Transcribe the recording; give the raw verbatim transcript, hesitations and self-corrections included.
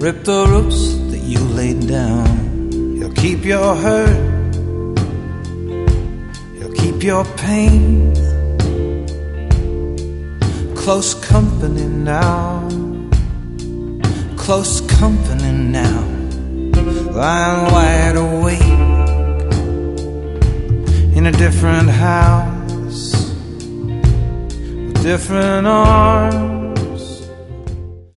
rip the ropes that you laid down. He'll keep your hurt, he'll keep your pain. Close company now, close company now. Lying wide awake in a different house with different arms.